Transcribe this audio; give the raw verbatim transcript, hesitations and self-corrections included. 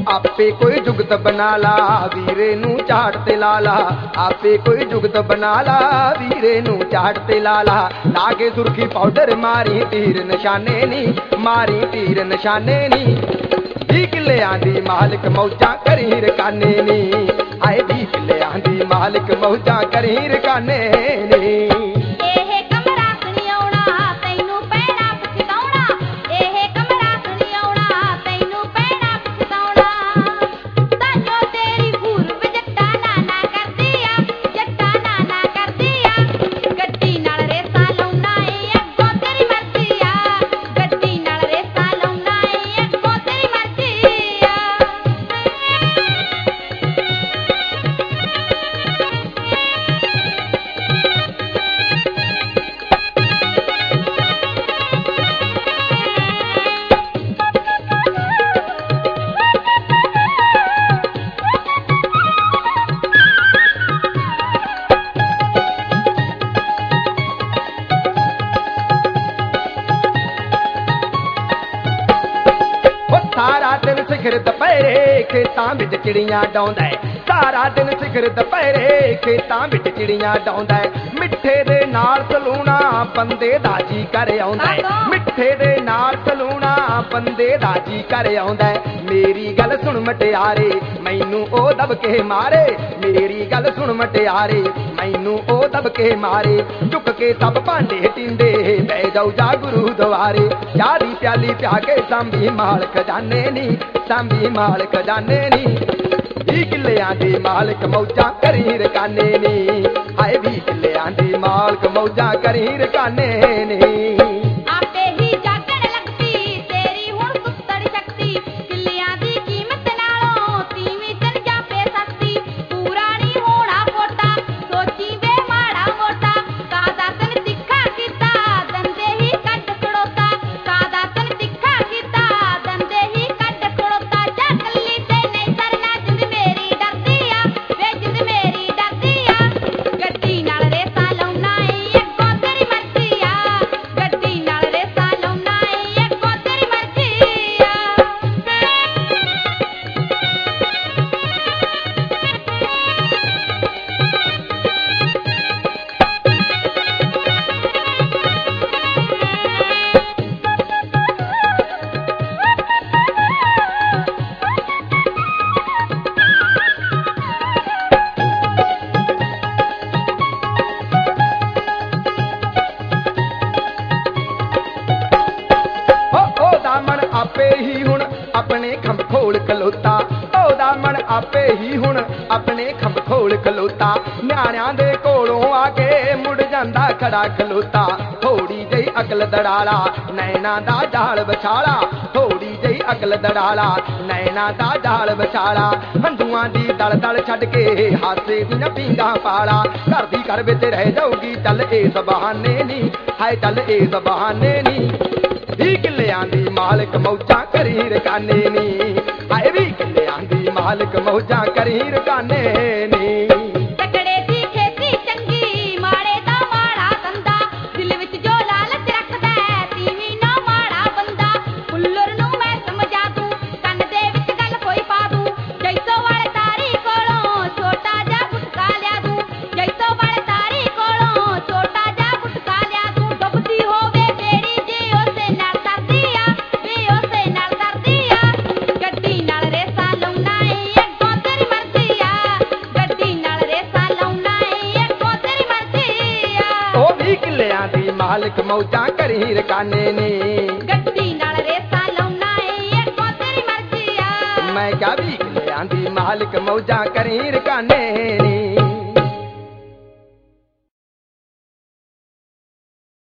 आपे कोई जुगत बना ला वीरे नू झाड़ ते ला ला, आपे कोई जुगत बना ला वीरे नू झाड़ ते ला ला। लागे सुरखी पाउडर मारी तीर निशाने नी, मारी तीर निशाने नी। भी किले आंदी मालिक मौजा करी रकाने नी, आए भी किले आंदी मालिक मौजा करी रकाने नी। सारा दिन सिखर दुपहरे खेतां विच चिड़ियां डाउंदा है, सारा दिन सिखर दुपहरे खेतां विच चिड़ियां डाउंदा है। मिठे दे नाल सलूना बंदे दा जी कर आउंदा है, मिठे दे नाल सलूना बंदे दा जी कर आउंदा है। मेरी गल सुन मटियारे मैनू ओ दब के मारे, मेरी गल सुन मटियारे मैनू ओ दब के मारे। झुक के सब भांडे टिंडे बह जाऊ जा गुरु द्वारे, चाह दी प्याली प्या के सांभी माल खजाने नी, सांभी माल खजाने नी। भी किलियां दी मालिक मौजा करी रकाने नी, हाय भी किलियां दी मालिक मौजा करी रकाने नी। आपे ही हुण अपने खंभ खोल खलोता, ओदा मन आपे ही हुण अपने खंभ खोल खलोता। न्याणियां दे कोलों आके मुड़ जांदा खड़ा खलोता, थोड़ी जही अकल दड़ाला नैना दा जाल बछाला, थोड़ी जही अकल दड़ाला नैना दा जाल बछाला। हंझुआं दी दल दल छड्ड के हासे दी पींगा पाला, घर दी घर विच रह जाऊगी चल इस बहाने नी, हाय चल इस बहाने नी। भी किलियां दी मालिक मौजा करी रकाने नी, आए भी किलियां दी मालिक मौजा करी रकाने नी। मालिक मौजा करी रकाने नी, गड्डी नाल रेसा लाउना ए अगों तेरी मर्जी आ। मैं क्या भी किलियां दी मालिक मौजा करी रकाने नी।